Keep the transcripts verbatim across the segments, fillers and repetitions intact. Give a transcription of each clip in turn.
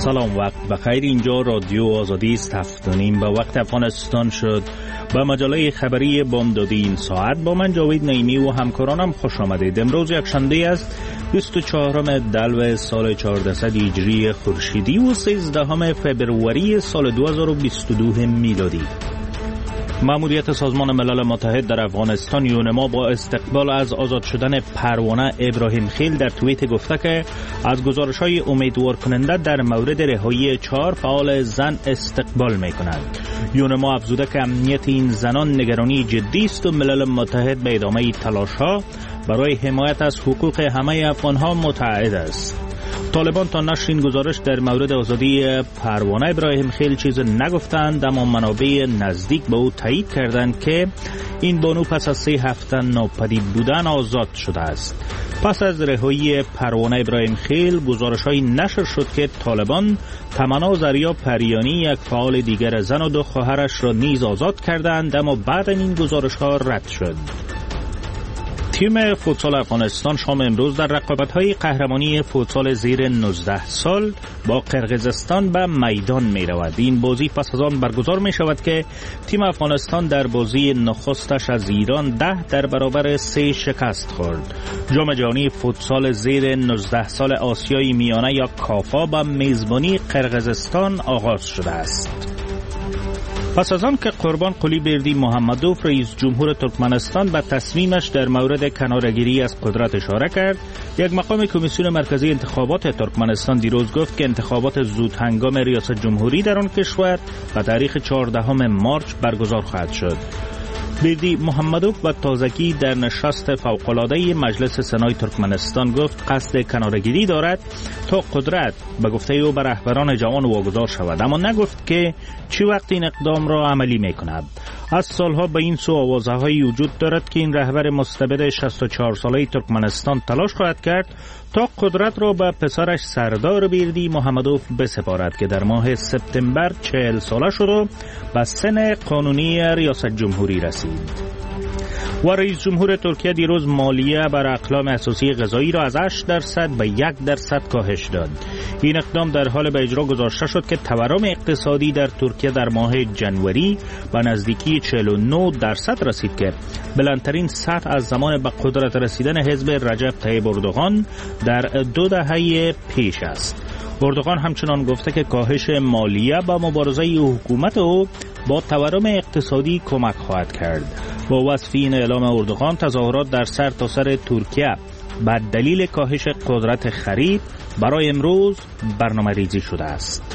سلام، وقت بخیر. اینجا رادیو آزادی است. هفت و نیم به وقت افغانستان شد. با مجله خبری بامدادی این ساعت با من جاوید نعیمی و همکارانم خوش آمدید. امروز یکشنبه است، بیست و چهارم دلو سال چهاردهصد هجری خورشیدی و سیزدهم فبروری سال دو هزار و بیست و دو میلادی. مأموریت سازمان ملل متحد در افغانستان یونما با استقبال از آزاد شدن پروانه ابراهیم خیل در توییت گفته که از گزارش‌های امیدوار کننده در مورد رهایی چهار فعال زن استقبال می‌کند. یونما افزوده که امنیت این زنان نگرانی جدی است و ملل متحد به ادامه تلاش‌ها برای حمایت از حقوق همه افغان‌ها متعهد است. طالبان تا نشر این گزارش در مورد آزادی پروانه ابراهیم خیل چیز نگفتند، اما منابع نزدیک به او تایید کردند که این بانو پس از سه هفته ناپدید بودن آزاد شده است. پس از رهایی پروانه ابراهیم خیل گزارش‌های نشر شد که طالبان تمنا زریا پریانی، یک فعال دیگر زن و دو خواهرش را نیز آزاد کردند، اما بعد این گزارش‌ها رد شد. تیم فوتسال افغانستان شام امروز در رقابت‌های قهرمانی فوتسال زیر نوزده سال با قرقیزستان به میدان می‌رود. این بازی پس از آن برگزار می‌شود که تیم افغانستان در بازی نخستش از ایران ده در برابر سه شکست خورد. جام جهانی فوتسال زیر نوزده سال آسیای میانه یا کافا با میزبانی قرقیزستان آغاز شده است. پس از آن که قربان قلی بردی محمدوف رئیس جمهور ترکمنستان به تصمیمش در مورد کناره‌گیری از قدرت اشاره کرد، یک مقام کمیسیون مرکزی انتخابات ترکمنستان دیروز گفت که انتخابات زود هنگام ریاست جمهوری در آن کشور به تاریخ چهاردهم مارس برگزار خواهد شد. بردی محمدوف و تازگی در نشست فوق‌العاده مجلس سنای ترکمنستان گفت قصد کناره‌گیری دارد تا قدرت به گفته او به رهبران جوان واگذار شود، اما نگفت که چه وقت این اقدام را عملی می‌کند. از سالها به این سو آوازه‌هایی وجود دارد که این رهبر مستبد شصت و چهار ساله ترکمنستان تلاش خواهد کرد تا قدرت را به پسرش سردار بردی محمدوف بسپارد که در ماه سپتامبر چهل ساله شد و به سن قانونی ریاست جمهوری رسید. و رئیس جمهور ترکیه دیروز مالیه بر اقلام اساسی غذایی را از هشت درصد به یک درصد کاهش داد. این اقدام در حال به اجرا گذاشته شد که تورم اقتصادی در ترکیه در ماه جنوری به نزدیکی چهل و نه درصد رسید که بلندترین سطح از زمان به قدرت رسیدن حزب رجب طیب اردوغان در دو دهه پیش است. اردوغان همچنان گفته که کاهش مالیه با مبارزه حکومت او با تورم اقتصادی کمک خواهد کرد. با وصف این اعلام اردوغان، تظاهرات در سر تا سر ترکیه به دلیل کاهش قدرت خرید برای امروز برنامه ریزی شده است.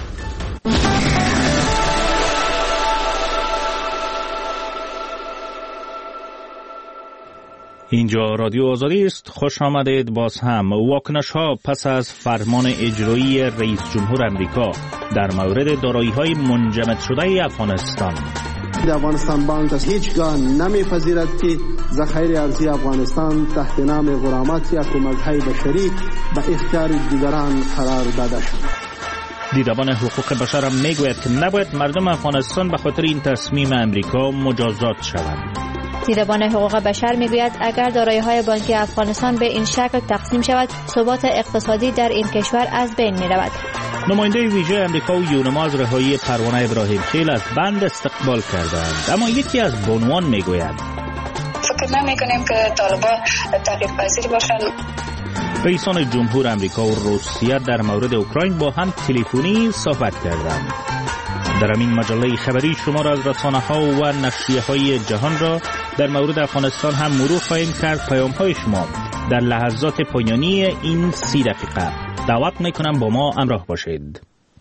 اینجا رادیو آزادی است. خوش آمدید. باز هم واکنش ها پس از فرمان اجرایی رئیس جمهور امریکا در مورد دارایی‌های منجمد شده افغانستان. افغانستان بانک از هیچگاه نمیپذیرد که ذخایر ارزی افغانستان تحت نام غرامت یا کمک‌های بشری به اختیار دیگران قرار داده شد. دیدبان حقوق بشر هم میگوید که نباید مردم افغانستان به خاطر این تصمیم امریکا مجازات شوند. دیدبان حقوق بشر میگوید اگر دارایی‌های بانکی افغانستان به این شکل تقسیم شود، ثبات اقتصادی در این کشور از بین می‌رود. نماینده ویژه امریکا و یونما از رهایی پروانه ابراهیم خیل از بند استقبال کردند، اما یکی از بانوان میگوید فکر نمی‌کنیم که طالبان تغییر پذیر باشند. رئیسان جمهور امریکا و روسیه در مورد اوکراین با هم تلفنی صحبت کردند. در این مجله خبری شما را از رسانه‌ها و نشریه‌های جهان را در مورد افغانستان هم مرور خواهیم کرد. پیام‌های شما در لحظات پایانی این سی دقیقه. دعوت میکنم با ما همراه باشید.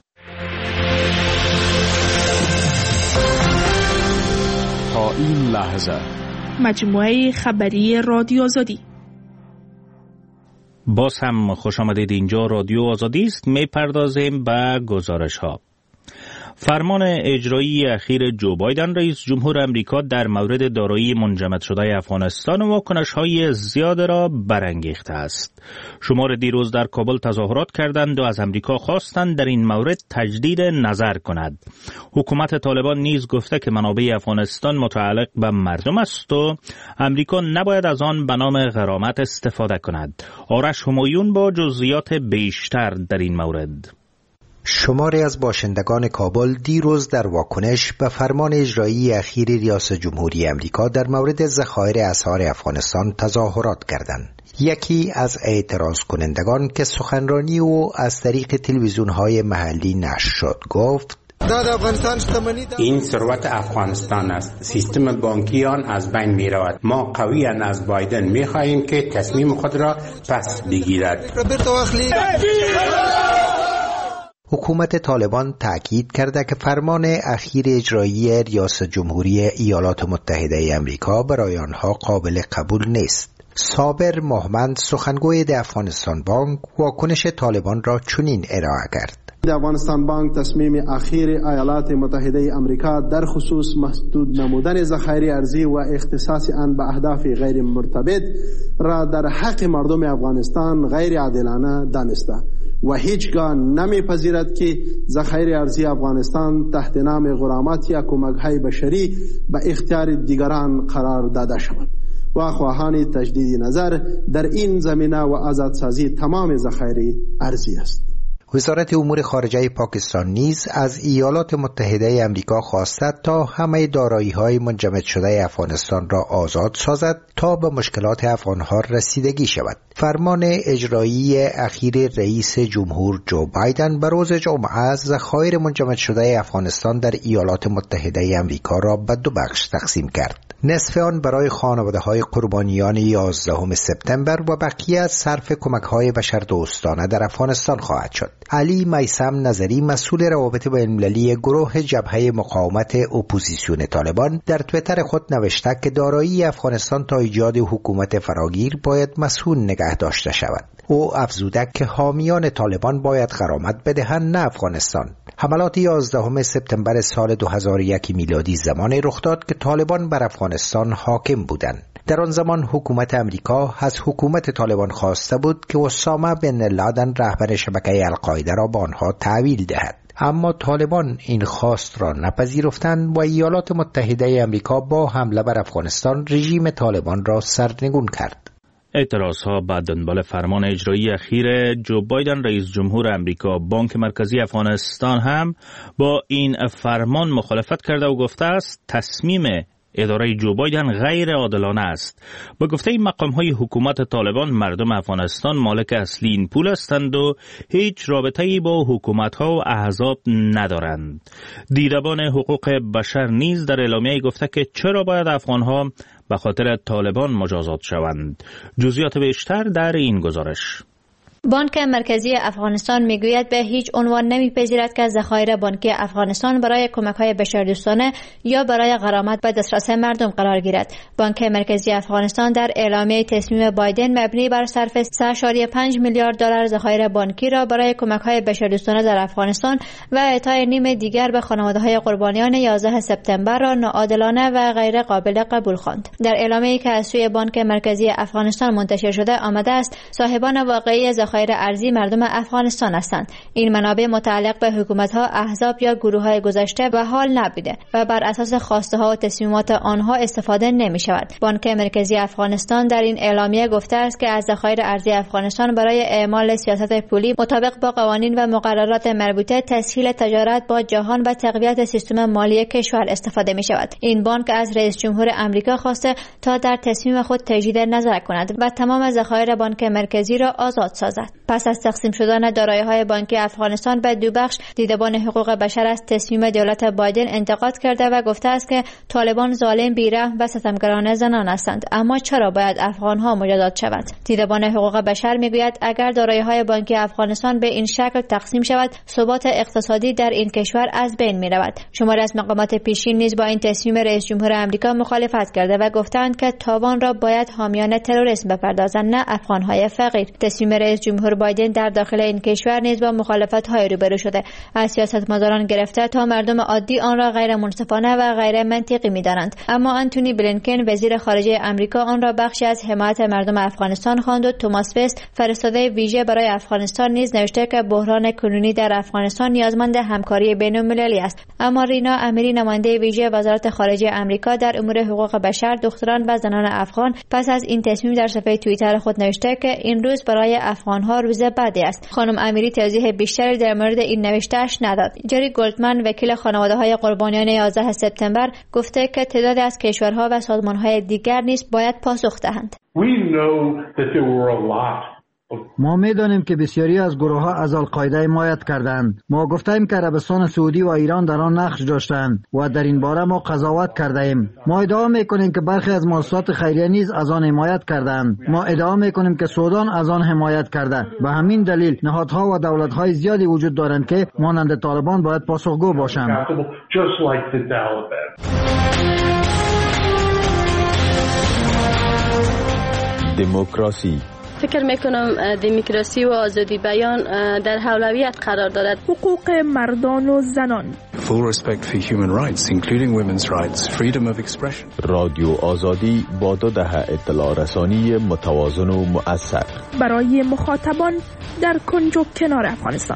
تا این لحظه مجموعه خبری رادیو آزادی. باز هم خوش آمدید. اینجا رادیو آزادی است. میپردازیم به گزارش ها. فرمان اجرایی اخیر جو بایدن رئیس جمهور امریکا در مورد دارایی منجمد شده افغانستان و واکنش‌های زیاد را برانگیخته است. شمار دیروز در کابل تظاهرات کردند و از امریکا خواستند در این مورد تجدید نظر کند. حکومت طالبان نیز گفته که منابع افغانستان متعلق به مردم است و امریکا نباید از آن به نام غرامت استفاده کند. آرش همایون با جزئیات بیشتر در این مورد. شماری از باشندگان کابل دیروز در واکنش به فرمان اجرایی اخیر ریاست جمهوری امریکا در مورد ذخایر اسعار افغانستان تظاهرات کردند. یکی از اعتراض کنندگان که سخنرانی او از طریق تلویزیون‌های محلی نشر شد گفت: این ثروت افغانستان است. سیستم بانکی آن از بین می رود. ما قویاً از بایدن می خواهیم که تصمیم خود را پس بگیرد. حکومت طالبان تأکید کرده که فرمان اخیر اجرایی ریاست جمهوری ایالات متحده امریکا برای آنها قابل قبول نیست. صابر محمد سخنگوی د افغانستان بانک واکنش طالبان را چنین ارائه کرد: د افغانستان بانک تصمیم اخیر ایالات متحده امریکا در خصوص محدود نمودن ذخایر ارزی و اختصاص آن به اهداف غیر مرتبط را در حق مردم افغانستان غیر عادلانه دانسته و هیچگاه نمیپذیرد که ذخایر ارزی افغانستان تحت نام غرامت یا کمک‌های بشری به اختیار دیگران قرار داده شود و خواهان تجدید نظر در این زمینه و آزادسازی تمام ذخایر ارزی است. وزارت امور خارجه پاکستان نیز از ایالات متحده امریکا خواسته تا همه دارایی‌های منجمد شده افغانستان را آزاد سازد تا به مشکلات افغان‌ها رسیدگی شود. فرمان اجرایی اخیر رئیس جمهور جو بایدن به روز جمعه ذخایر منجمد شده افغانستان در ایالات متحده امریکا را به دو بخش تقسیم کرد. نصف آن برای خانواده‌های قربانیان یازدهم سپتامبر و بقیه از صرف کمک‌های بشردوستانه در افغانستان خواهد شد. علی میثم نظری مسئول روابط بین‌المللی گروه جبهه مقاومت اپوزیسیون طالبان در توییتر خود نوشته که دارایی افغانستان تا ایجاد حکومت فراگیر باید مسئول نگه داشته شود. او افزوده که حامیان طالبان باید غرامت بدهند، نه افغانستان. حملات یازدهم سپتامبر سال دو هزار و یک میلادی زمانی رخ داد که طالبان بر افغانستان حاکم بودند. در آن زمان حکومت امریکا از حکومت طالبان خواسته بود که اسامه بن لادن رهبر شبکه القاعده را به آنها تحویل دهد، اما طالبان این خواست را نپذیرفتند و ایالات متحده امریکا با حمله بر افغانستان رژیم طالبان را سرنگون کرد. اعتراضها بعد دنبال فرمان اجرایی اخیر جو بایدن رئیس جمهور امریکا، بانک مرکزی افغانستان هم با این فرمان مخالفت کرده و گفته است تصمیم اداره جو بایدن غیر عادلانه است. با گفته این مقام‌های حکومت طالبان مردم افغانستان مالک اصلی این پول هستند و هیچ رابطه‌ای با حکومت‌ها و احزاب ندارند. دیدبان حقوق بشر نیز در اعلامیه گفته که چرا باید افغان‌ها به خاطر طالبان مجازات شوند. جزئیات بیشتر در این گزارش. بانک مرکزی افغانستان میگوید به هیچ عنوان نمیپذیرد که ذخایر بانکی افغانستان برای کمک‌های بشردوستانه یا برای غرامت به دسترس مردم قرار گیرد. بانک مرکزی افغانستان در اعلامیه تصمیم بایدن مبنی بر صرف سه و پنج میلیارد دلار ذخایر بانکی را برای کمک‌های بشردوستانه در افغانستان و اعطای نیم دیگر به خانواده‌های قربانیان یازده سپتامبر را ناعادلانه و غیر قابل قبول خواند. در اعلامیه‌ای که از سوی بانک مرکزی افغانستان منتشر شده آمده است صاحبان واقعی ذخایر ارزی مردم افغانستان هستند. این منابع متعلق به حکومت‌ها، احزاب یا گروه‌های گذشته و حال نبوده و بر اساس خواسته‌ها و تصمیمات آنها استفاده نمی‌شود. بانک مرکزی افغانستان در این اعلامیه گفته است که از ذخایر ارزی افغانستان برای اعمال سیاست پولی مطابق با قوانین و مقررات مربوطه، تسهیل تجارت با جهان و تقویت سیستم مالی کشور استفاده می‌شود. این بانک از رئیس جمهور آمریکا خواسته تا در تصمیم خود تجدید نظر کند و تمام ذخایر بانک مرکزی را آزاد سازد. پس از تقسیم شدن دارایی‌های بانکی افغانستان به دو بخش، دیدبان حقوق بشر از تصمیم دولت بایدن انتقاد کرده و گفته است که طالبان ظالم، بی‌رحم و ستمگرانه زنان هستند. اما چرا باید افغان‌ها مجازات شوند؟ دیدبان حقوق بشر میگوید اگر دارایی‌های بانکی افغانستان به این شکل تقسیم شود، ثبات اقتصادی در این کشور از بین می‌رود. شماری از مقامات پیشین نیز با این تصمیم رئیس جمهور آمریکا مخالفت کرده و گفتند که تاوان را باید حامیان تروریسم بپردازند، نه افغان‌های فقیر. تصمیم رئیس جمهور بایدن در داخل این کشور نیز با مخالفت‌های روبرو شده. از سیاستمداران گرفته تا مردم عادی آن را غیر منصفانه و غیر منطقی می‌دانند. اما آنتونی بلینکن وزیر خارجه آمریکا آن را بخشی از حمایت مردم افغانستان خواند و توماس وست فرستاده ویژه برای افغانستان نیز نوشته که بحران کنونی در افغانستان نیازمند همکاری بین‌المللی است. اما رینا امیری نماینده ویژه وزارت خارجه آمریکا در امور حقوق بشر، دختران و زنان افغان پس از این تصمیم در صفحه توییتر خود نوشته که این روز برای افغان سازمان‌ها روز بعدی است. خانم امیری توضیح بیشتری در مورد این نوشته‌اش نداد. جری گولدمن وکیل خانواده‌های قربانیان یازده سپتامبر گفته که تعدادی از کشورها و سازمان‌های دیگر نیز باید پاسخ دهند. ما می‌دانیم که بسیاری از گروه‌ها از القاعده حمایت کردند. ما گفتیم که عربستان سعودی و ایران در آن نقش داشتند و در این باره ما قضاوت کردیم. ما ادعا می‌کنیم که برخی از مؤسسات خیریه نیز از آن حمایت کردند. ما ادعا می‌کنیم که سودان از آن حمایت کرده. به همین دلیل نهادها و دولت‌های زیادی وجود دارند که مانند طالبان باید پاسخگو باشند. دموکراسی. فکر میکنم دموکراسی و آزادی بیان در اولویت قرار دارد. حقوق مردان و زنان. Full respect for human rights, including women's rights, freedom of expression. رادیو آزادی با دو دهه اطلاع رسانی متوازن و مؤثر برای مخاطبان در کنج و کنار افغانستان.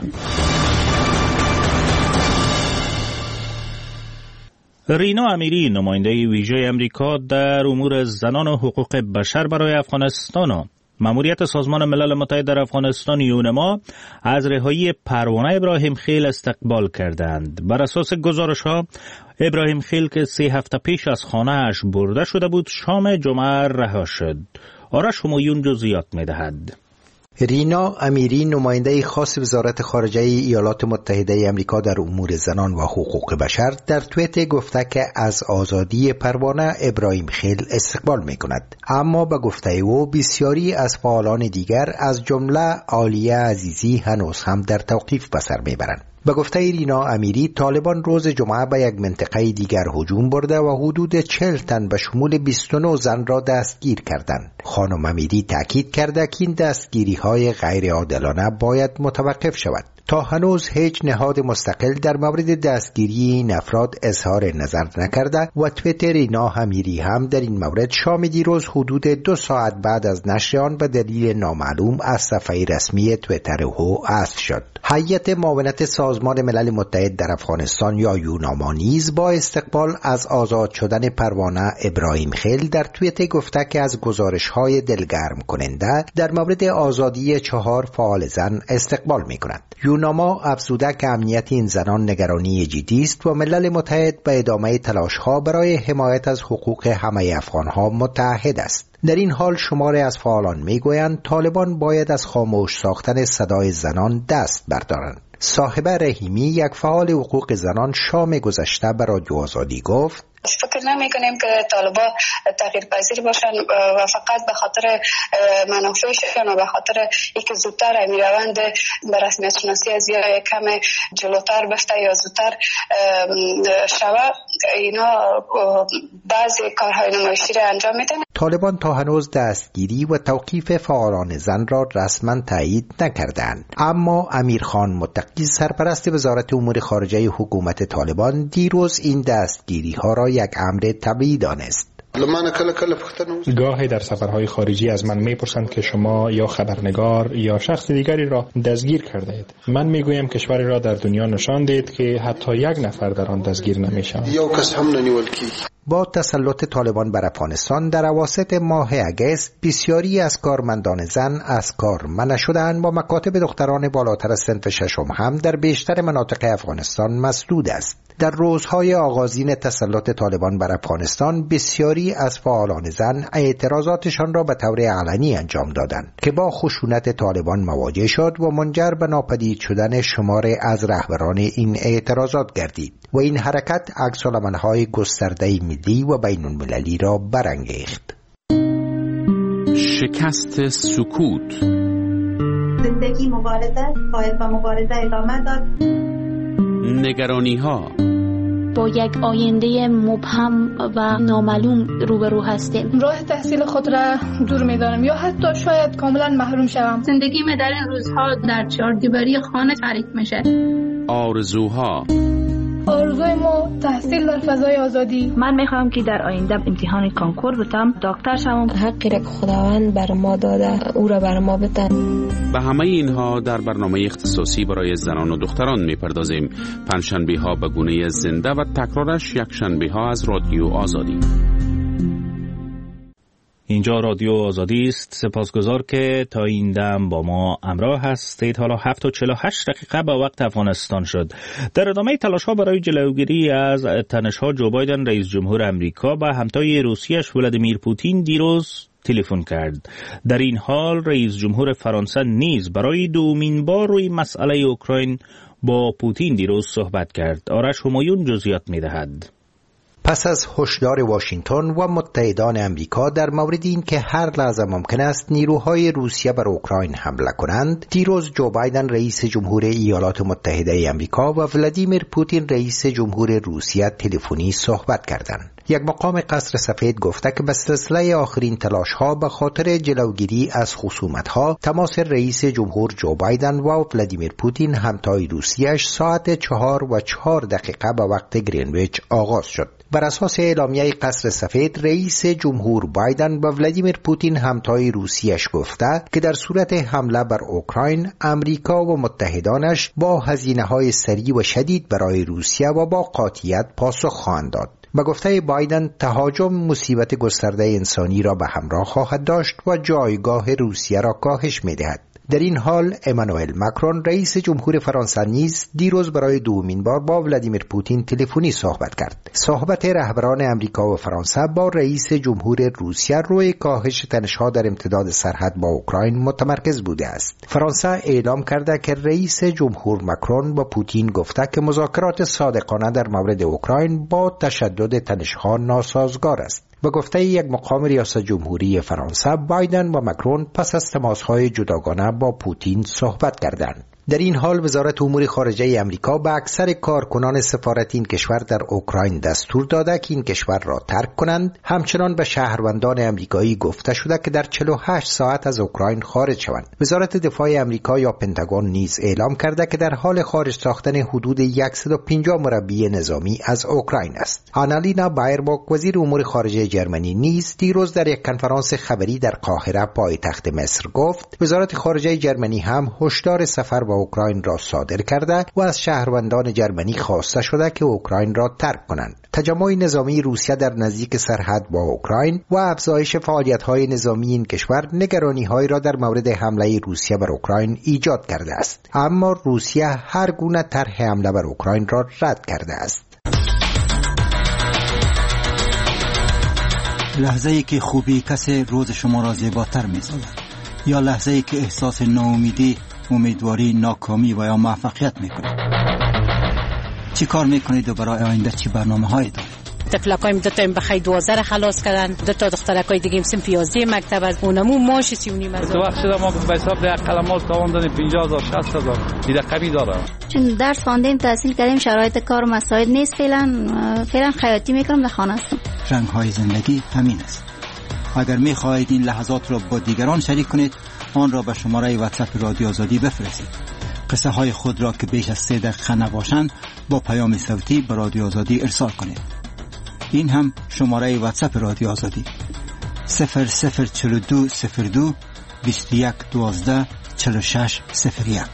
رینا امیری، نماینده ویژه امریکا در امور زنان و حقوق بشر برای افغانستان و ماموریت سازمان ملل متحد در افغانستان یونما، از رهایی پروانه ابراهیم خیل استقبال کردند. بر اساس گزارش‌ها ابراهیم خیل که سه هفته پیش از خانه‌اش برده شده بود شام جمعه رها شد. آرش همایون جزئیات می‌دهد. رینا امیری، نماینده خاص وزارت خارجه ایالات متحده آمریکا در امور زنان و حقوق بشر، در توییت گفته که از آزادی پروانه ابراهیم خیل استقبال می کند. اما به گفته او بسیاری از فعالان دیگر از جمله عالیه عزیزی هنوز هم در توقیف به سر می برند. به گفته رینا امیری، طالبان روز جمعه به یک منطقه دیگر هجوم برده و حدود چهل تن به شمول بیست و نه زن را دستگیر کردند. خانم امیری تاکید کرده که این دستگیری های غیر عادلانه باید متوقف شود. تا هنوز هیچ نهاد مستقل در مورد دستگیری این افراد اظهار نظر نکرده و توییتر رینا امیری هم در این مورد شام دیروز حدود دو ساعت بعد از نشر آن به دلیل نامعلوم از صفحه رسمی توییتر او حذف شد. هیئت معاونت سازمان ملل متحد در افغانستان یا یوناما نیز با استقبال از آزاد شدن پروانه ابراهیم خیل در توییتر گفته که از گزارش‌های دلگرم کننده در مورد آزادی چهار فعال زن استقبال می‌کند. یوناما افزوده که امنیت این زنان نگرانی جدی است و ملل متحد به ادامه تلاش‌ها برای حمایت از حقوق همه افغان‌ها متعهد است. در این حال شماری از فعالان میگویند طالبان باید از خاموش ساختن صدای زنان دست بردارند. صاحبه رحیمی، یک فعال حقوق زنان، شام گذشته به رادیو آزادی گفت: فکر نمی کنیم که طالبا تغییر پذیر باشن و فقط به خاطر منافعشون و به خاطر اینکه زودتر می روند به رسمیت شناسی از یا کم جلوتر بفته یا زودتر شود، اینا بعضی کارهای نمایشی را انجام میدن. طالبان تا هنوز دستگیری و توقیف فعالان زن را رسما تایید نکردند، اما امیرخان متقی، سرپرست وزارت امور خارجه حکومت طالبان، دیروز این دستگیری ها را یک امر طبیعی دانست. گاهی در سفرهای خارجی از من میپرسند که شما یا خبرنگار یا شخص دیگری را دستگیر کرده اید. من میگویم کشوری را در دنیا نشان دید که حتی یک نفر در آن دستگیر نمیشود. با تسلط طالبان بر افغانستان در اواسط ماه اگست، بسیاری از کارمندان زن از کار منع شدند و مکاتب دختران بالاتر از صنف ششم هم در بیشتر مناطق افغانستان مسدود است. در روزهای آغازین تسلط طالبان بر افغانستان، بسیاری از فعالان زن اعتراضاتشان را به طور علنی انجام دادند که با خشونت طالبان مواجه شد و منجر به ناپدید شدن شماری از رهبران این اعتراضات گردید و این حرکت عکس‌العمل‌های گسترده ملی و بین‌المللی را برانگیخت. شکست سکوت. زندگی مبارزه، باید با مبارزه ادامه داد. نگرانی ها. با یک آینده مبهم و نامعلوم روبرو هستیم. راه تحصیل خود را دور می‌دانم یا حتی شاید کاملا محروم شوم. زندگی من در این روزها در چهار دیواری خانه تاریک میشه. آرزوها. آرزوی ما تحصیل در فضای آزادی. من میخوام که در آینده امتحان کنکور بتم، دکتر شوم. حقی را که خداوند بر ما داده او را بر ما بده. به همه اینها در برنامه اختصاصی برای زنان و دختران میپردازیم. پنجشنبه ها به گونه زنده و تکرارش یک شنبه ها از رادیو آزادی. اینجا رادیو آزادی است. سپاسگزار که تا این دم با ما همراه هستید. حالا هفت و چهل و هشت دقیقه به وقت افغانستان شد. در ادامه تلاش‌ها برای جلوگیری از تنش‌ها، جو بایدن رئیس جمهور امریکا به همتای روسیه‌اش ولادیمیر پوتین دیروز تلفن کرد. در این حال رئیس جمهور فرانسه نیز برای دومین بار روی مسئله اوکراین با پوتین دیروز صحبت کرد. آرش همایون جزئیات می‌دهد. پس از هشدار واشنگتن و متحدان امریکا در مورد این که هر لحظه ممکن است نیروهای روسیه بر اوکراین حمله کنند، دیروز جو بایدن رئیس جمهور ایالات متحده امریکا و ولادیمیر پوتین رئیس جمهور روسیه تلفنی صحبت کردند. یک مقام قصر سفید گفته که به سلسله آخرین تلاش‌ها به خاطر جلوگیری از خصومت‌ها، تماس رئیس جمهور جو بایدن و ولادیمیر پوتین همتای روسیه‌اش ساعت چهار و چهار دقیقه به وقت گرینویچ آغاز شد. بر اساس اعلامیه قصر سفید، رئیس جمهور بایدن به ولادیمیر پوتین همتای روسیه‌اش گفته که در صورت حمله بر اوکراین، امریکا و متحدانش با هزینه‌های سریع و شدید برای روسیه و با قاطعیت پاسخ خواهند داد. به گفته بایدن، تهاجم مصیبت گسترده انسانی را به همراه خواهد داشت و جایگاه روسیه را کاهش می‌دهد. در این حال امانوئل ماکرون رئیس جمهور فرانسه نیز دیروز برای دومین بار با ولادیمیر پوتین تلفنی صحبت کرد. صحبت رهبران امریکا و فرانسه با رئیس جمهور روسیه روی کاهش تنش‌ها در امتداد سرحد با اوکراین متمرکز بوده است. فرانسه اعلام کرده که رئیس جمهور ماکرون با پوتین گفته که مذاکرات صادقانه در مورد اوکراین با تشدد تنش‌ها ناسازگار است. به گفته یک مقام ریاست جمهوری فرانسه، بایدن و ماکرون پس از تماس‌های جداگانه با پوتین صحبت کردند. در این حال وزارت امور خارجه امریکا به اکثر کارکنان سفارت این کشور در اوکراین دستور داده که این کشور را ترک کنند. همچنان به شهروندان امریکایی گفته شده که در چهل و هشت ساعت از اوکراین خارج شوند. وزارت دفاع امریکا یا پنتاگون نیز اعلام کرده که در حال خارج ساختن حدود صد و پنجاه مربی نظامی از اوکراین است. آنالینا بایرباک وزیر امور خارجه جرمنی نیز دیروز در یک کنفرانس خبری در قاهره پایتخت مصر گفت وزارت خارجه جرمنی هم هشدار سفر به اوکراین را صادر کرده و از شهروندان جرمنی خواسته شده که اوکراین را ترک کنند. تجمع نظامی روسیه در نزدیک سرحد با اوکراین و افزایش فعالیت‌های نظامی این کشور نگرانی‌هایی را در مورد حمله روسیه بر اوکراین ایجاد کرده است. اما روسیه هر گونه طرح حمله بر اوکراین را رد کرده است. لحظه‌ای که خوبی کسی روز شما را زیباتر می‌سازد، یا لحظه‌ای که احساس ناامیدی، امیدواری، ناکامی و یا موفقیت میکنید. چی کار میکنید و برای آینده چی برنامه هایی دارید؟ تفلکایم دو تا بخای دوازده خلاص کردن، دو تا دخترکای دیگه سن پیازی مکتب از اونمو ماش سی و نیم از تو وقت شده ما به حساب ده قلمات تاوان دادیم پنجاه هزار شصت هزار دیده قوی داره. چون درس خواندیم تحصیل کردیم شرایط کار مساعد نیست، فعلا فعلا خیاطی میکنم در خانه هستم. رنگ های زندگی همین است. اگر میخواهید این لحظات را با دیگران شریک کنید، آن را به شماره واتساپ رادیو آزادی بفرستید. قصه های خود را که بیش از سه دقیقه نباشند با پیام صوتی به رادیو آزادی ارسال کنید. این هم شماره واتساپ رادیو آزادی صفر صفر چهل و دو صفر دو بیست و یک دوازده چهل و شش صفر یک.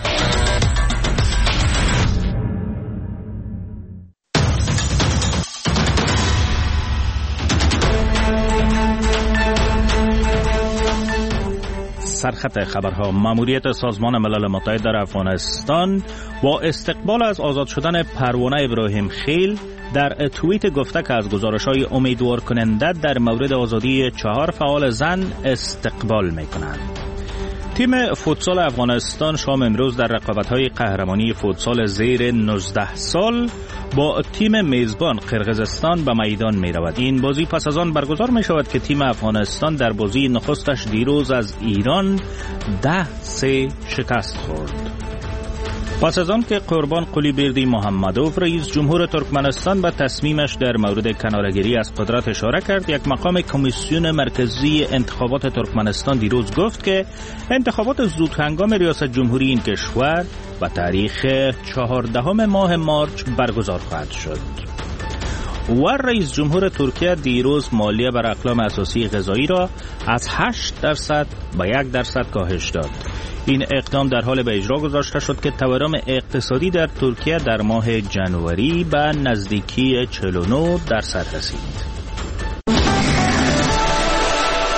سرخط خبرها. ماموریت سازمان ملل متحد در افغانستان با استقبال از آزاد شدن پروانه ابراهیم خیل در توییت گفته که از گزارش‌های امیدوار کننده در مورد آزادی چهار فعال زن استقبال می‌کنند. تیم فوتسال افغانستان شام امروز در رقابت‌های قهرمانی فوتسال زیر نوزده سال با تیم میزبان قرقیزستان به میدان می‌رود. این بازی پس از آن برگزار می‌شود که تیم افغانستان در بازی نخستش دیروز از ایران ده سه شکست خورد. پس از آن که قربان قلیبردی محمدوف رئیس جمهور ترکمنستان به تصمیمش در مورد کناره‌گیری از قدرت اشاره کرد، یک مقام کمیسیون مرکزی انتخابات ترکمنستان دیروز گفت که انتخابات زودهنگام ریاست جمهوری این کشور به تاریخ چهاردهم ماه مارچ برگزار خواهد شد. و رئیس جمهور ترکیه دیروز مالیه بر اقلام اساسی غذایی را از هشت درصد به یک درصد کاهش داد. این اقدام در حال به اجرا گذاشته شد که تورم اقتصادی در ترکیه در ماه جنوری به نزدیکی چهل و نه درصد رسید.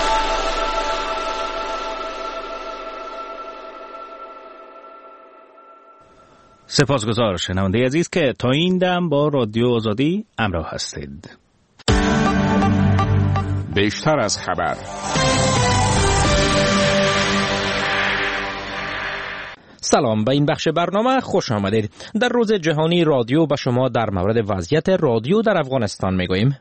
سپاسگزار شنونده عزیز که تا این دم با رادیو آزادی همراه هستید. بیشتر از خبر. سلام، به این بخش برنامه خوش آمدید. در روز جهانی رادیو به شما در مورد وضعیت رادیو در افغانستان میگوییم.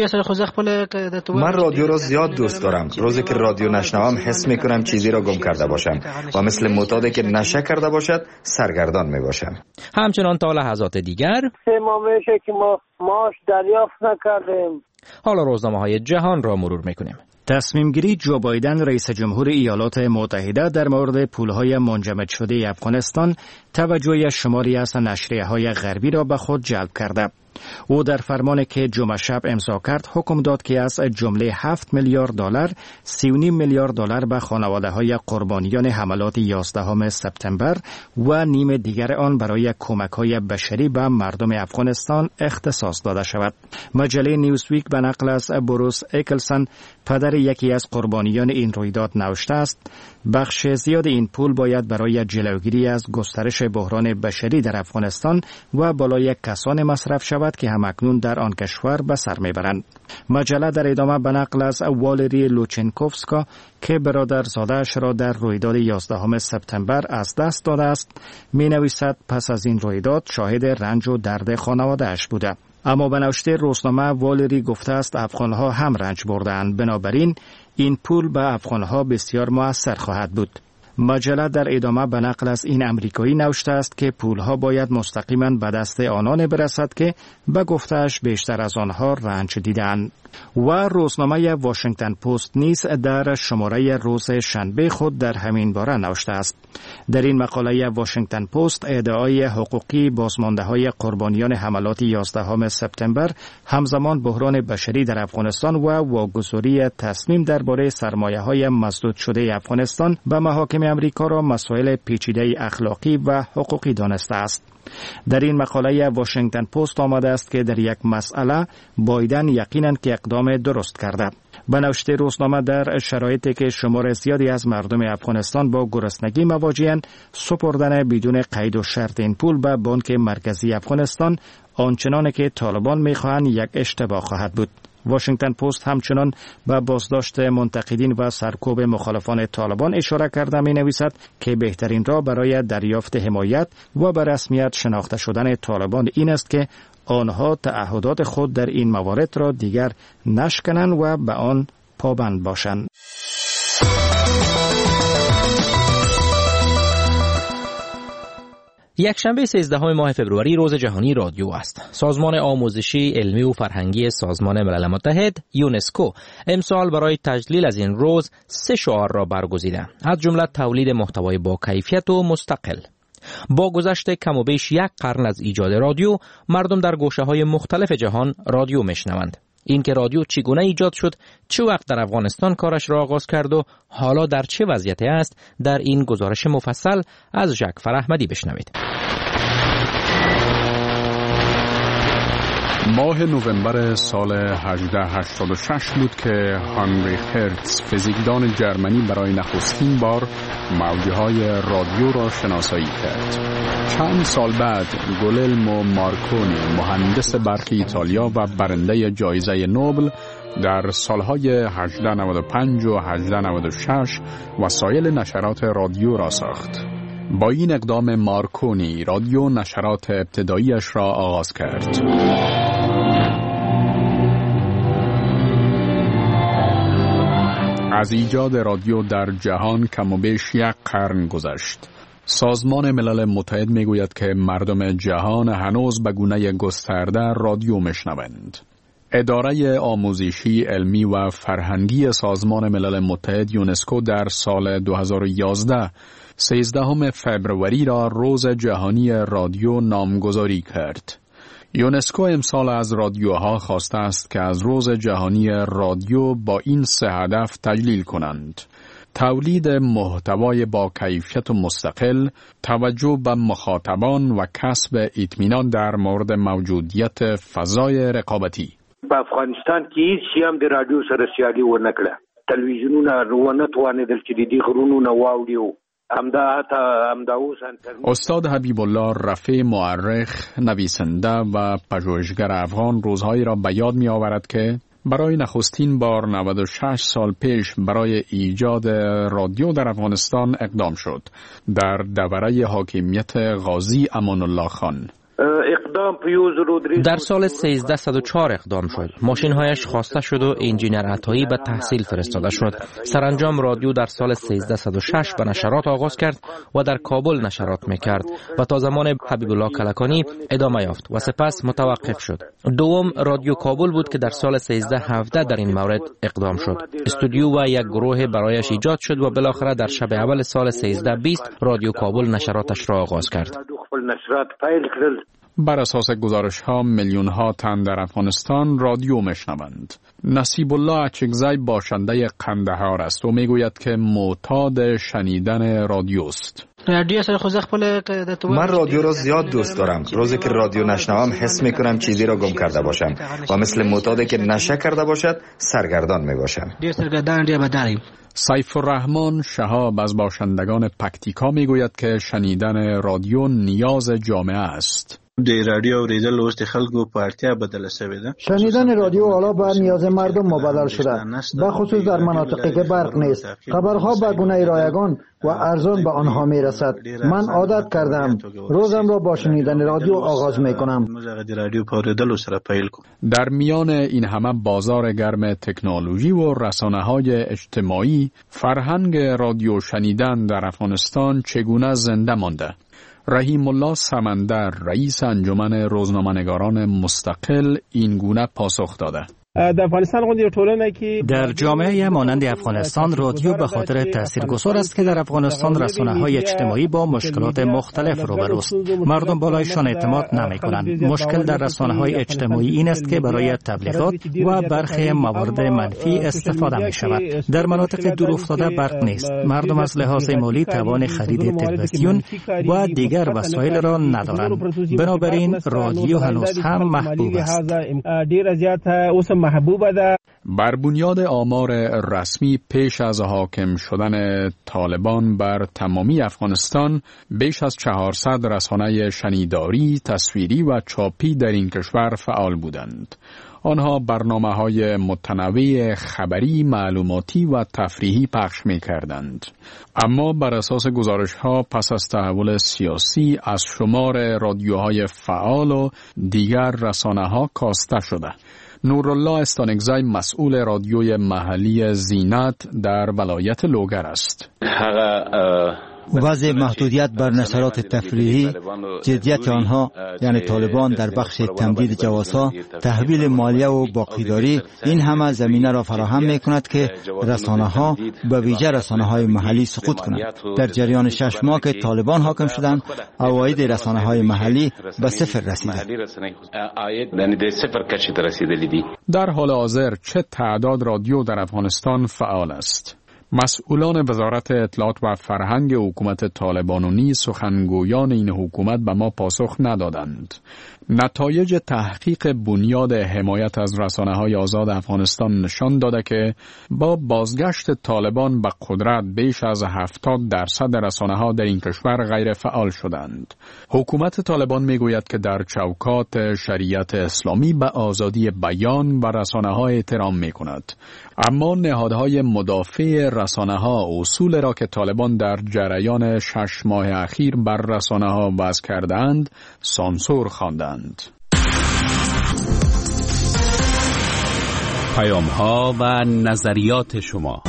من رادیو را زیاد دوست دارم. روزی که رادیو نشنوم حس میکنم چیزی را گم کرده باشم و مثل معتادی که نشه کرده باشد سرگردان میباشم. همچنان تا لحظات دیگر سه ماه میشه که ما ماش دریافت نکردیم. حالا روزنامه های جهان را مرور میکنیم. تصمیم گیری جو بایدن رئیس جمهور ایالات متحده در مورد پولهای منجمد شده افغانستان توجه شماری از نشریه‌های غربی را به خود جلب کرده. او در فرمانی که جمعه شب امضا کرد حکم داد که از جمله هفت میلیارد دلار سی و نیم میلیارد دلار به خانواده‌های قربانیان حملات یازدهم سپتامبر و نیم دیگر آن برای کمک‌های بشری به مردم افغانستان اختصاص داده شود. مجله نیوزویک به نقل از بروس اکلسن پدر یکی از قربانیان این رویداد نوشته است: بخش زیاد این پول باید برای جلوگیری از گسترش بحران بشری در افغانستان و بالای کسان مصرف شود که همکنون در آن کشور به سر میبرند. مجله در ادامه به نقل از والری لوچنکوفسکا که برادرزاده‌اش را در رویداد یازدهم سپتامبر از دست داده است می نویسد پس از این رویداد شاهد رنج و درد خانواده‌اش بوده. اما به نوشته روزنامه والری گفته است افغانها هم رنج بردند، بنابراین این پول به افغانها بسیار مؤثر خواهد بود. مجله در ادامه به نقل از این امریکایی نوشته است که پولها باید مستقیما به دست آنان برسد که به گفته‌اش بیشتر از آنها رنج دیدند. و روزنامه واشنگتن پست نیز در شماره روز شنبه خود در همین باره نوشته است. در این مقاله واشنگتن پست ادعای حقوقی بازمانده‌های قربانیان حملات یازدهم سپتامبر همزمان بحران بشری در افغانستان و واگذاری تصمیم درباره سرمایه‌های مسدود شده افغانستان به محاکم امریکا را مسائل پیچیده اخلاقی و حقوقی دانسته است. در این مقاله واشنگتن پست آمده است که در یک مسئله بایدن یقیناً که اقدام درست کرده. به نوشته روزنامه در شرایطی که شمار زیادی از مردم افغانستان با گرسنگی مواجه‌اند، سپردن بدون قید و شرط این پول به بانک مرکزی افغانستان آنچنان که طالبان می‌خواهند یک اشتباه خواهد بود. واشنگتن پست همچنان به بازداشت منتقدین و سرکوب مخالفان طالبان اشاره کرده می نویسد که بهترین راه برای دریافت حمایت و به رسمیت شناخته شدن طالبان این است که آنها تعهدات خود در این موارد را دیگر نشکنند و به آن پابند باشند. یکشنبه سیزدهم ماه فوریه روز جهانی رادیو است. سازمان آموزشی، علمی و فرهنگی سازمان ملل متحد یونسکو امسال برای تجلیل از این روز سه شعار را برگزیده، از جمله تولید محتوای با کیفیت و مستقل. با گذشت کم و بیش یک قرن از ایجاد رادیو، مردم در گوشه‌های مختلف جهان رادیو میشنوند. این که رادیو چگونه ایجاد شد، چه وقت در افغانستان کارش را آغاز کرد و حالا در چه وضعیتی است، در این گزارش مفصل از ژک فرحمدی بشنوید. ماه نوامبر سال هجده هشتاد و شش بود که هانری هرتز فیزیکدان جرمنی برای نخستین بار موجهای رادیو را شناسایی کرد. چند سال بعد گوللمو مارکونی مهندس برق ایتالیا و برنده جایزه نوبل در سالهای هجده نود و پنج و هجده نود و شش وسایل نشرات رادیو را ساخت. با این اقدام مارکونی رادیو نشرات ابتداییش را آغاز کرد. از ایجاد رادیو در جهان کم و بیش یک قرن گذشت. سازمان ملل متحد میگوید که مردم جهان هنوز به گونه گسترده رادیو میشنوند. اداره آموزشی، علمی و فرهنگی سازمان ملل متحد یونسکو در سال دو هزار و یازده سیزدهم فوریه را روز جهانی رادیو نامگذاری کرد. یونسکو امسال از رادیوها خواسته است که از روز جهانی رادیو با این سه هدف تجلیل کنند: تولید محتوای با کیفیت و مستقل، توجه به مخاطبان و کسب اطمینان در مورد موجودیت فضای رقابتی. په افغانستان کې هیڅ هم د رادیو سره سیالي ونه کړه. تلویزیونونه ونه توانېدل چې د دې غرونو نه واوړي استاد حبیب الله رفیع مورخ، نویسنده و پژوهشگر افغان روزهایی را به یاد می آورد که برای نخستین بار نود و شش سال پیش برای ایجاد رادیو در افغانستان اقدام شد در دوره حاکمیت غازی امان الله خان. در سال سیزده و چهار اقدام شد. ماشین‌هایش خواسته شد و انجینیر عطایی به تحصیل فرستاده شد. سرانجام رادیو در سال سیزده و شش به نشرات آغاز کرد و در کابل نشرات می‌کرد و تا زمان حبیب الله کلکانی ادامه یافت و سپس متوقف شد. دوم رادیو کابل بود که در سال سیزده هفده در این مورد اقدام شد. استودیو و یک گروه برایش ایجاد شد و بالاخره در شب اول سال سیزده بیست رادیو کابل نشراتش را آغاز کرد. بر اساس گزارش ها میلیون ها تن در افغانستان رادیو میشنوند. نصیب الله اچکزی باشنده قندهار است و میگوید که معتاد شنیدن رادیوست. من رادیو را زیاد دوست دارم. روزی که رادیو نشنوم حس میکنم چیزی را گم کرده باشم و مثل معتادی که نشه کرده باشد سرگردان میباشم. سیف الرحمن شهاب از باشندگان پکتیکا میگوید که شنیدن رادیو نیاز جامعه است. د رادیو اوریدل اوس د خلکو په اړتیا بدل شوی ده. شنیدن رادیو حالا به نیاز مردم مبادل شده، به خصوص در مناطقی که برق نیست. خبرها به گونه رایگان و ارزان به آنها می رسد. من عادت کردم روزم را با شنیدن رادیو آغاز می کنم. در میان این همه بازار گرم تکنولوژی و رسانه های اجتماعی، فرهنگ رادیو شنیدن در افغانستان چگونه زنده مانده؟ رحیم الله سمندر رئیس انجمن روزنامه‌نگاران مستقل این گونه پاسخ داده: در افغانستان در جامعه مانند افغانستان رادیو به خاطر تاثیرگذار است که در افغانستان رسانه‌های اجتماعی با مشکلات مختلف روبروست. مردم بالایشان اعتماد نمی‌کنند. مشکل در رسانه‌های اجتماعی این است که برای تبلیغات و برخی موارد منفی استفاده می‌شود. در مناطق دورافتاده برق نیست. مردم از لحاظ مالی توان خرید تلویزیون و دیگر وسایل را ندارند. بنابراین رادیو هنوز هم محبوب است. محبوب ده. بر بنیاد آمار رسمی پیش از حاکم شدن طالبان بر تمامی افغانستان، بیش از چهارصد رسانه شنیداری، تصویری و چاپی در این کشور فعال بودند. آنها برنامه‌های متنوع خبری، معلوماتی و تفریحی پخش می‌کردند. اما بر اساس گزارش‌ها پس از تحول سیاسی از شمار رادیوهای فعال و دیگر رسانه‌ها کاسته شده. نورالله استانگزی مسئول رادیوی محلی زینت در ولایت لوگر است. وضع محدودیت بر نشرات تفریحی، جدیت آنها یعنی طالبان در بخش تمدید جوازها، تحویل مالیه و باقیداری، این همه زمینه را فراهم می کند که رسانه ها به ویژه رسانه های محلی سقوط کنند. در جریان شش ماه که طالبان حاکم شدند، عواید رسانه های محلی به صفر رسیده. در حال حاضر چه تعداد رادیو در افغانستان فعال است؟ مسئولان وزارت اطلاعات و فرهنگ حکومت طالبانونی سخنگویان این حکومت به ما پاسخ ندادند. نتایج تحقیق بنیاد حمایت از رسانه‌های آزاد افغانستان نشان داده که با بازگشت طالبان به قدرت بیش از هفتاد درصد رسانه‌ها در این کشور غیر فعال شدند. حکومت طالبان میگوید که در چوکات شریعت اسلامی به آزادی بیان و رسانه‌ها احترام میکند. اما نهادهای مدافع رسانه‌ها اصول را که طالبان در جریان شش ماه اخیر بر رسانه‌ها وضع کردند سانسور خواندند. پیام‌ها و نظریات شما.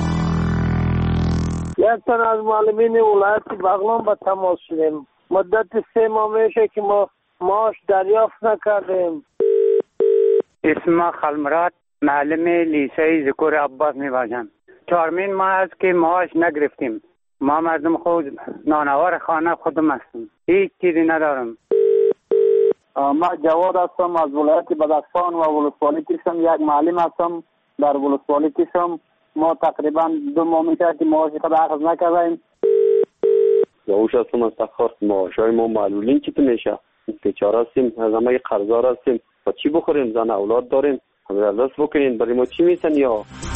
یک تن از معلمین ولایت بغلان با تماس شدیم. مدت سه ماه میشه که ما معاش دریافت نکردیم. اسم خلمرات معلم لیسه ذکر عباس میباشم. چهارمین ماه است که معاش نگرفتیم. ما مردم خود نانوار خانه خودم هستیم. هیچ چیزی ندارم. ما جواد هستم از ولایت بدخشان و ولسوالی کشم. یک معلم هستم در ولسوالی کشم. ما تقریبا دو ماه میشه که معاش خود اخذ نکردیم. یوش هستم از تخص معاشای ما معلولین چی میشه؟ بیچاره هستیم، از همه قرضدار هستیم. با چی بخوریم؟ زن اولاد داریم. همه دست بکنین برای ما چی میسن یا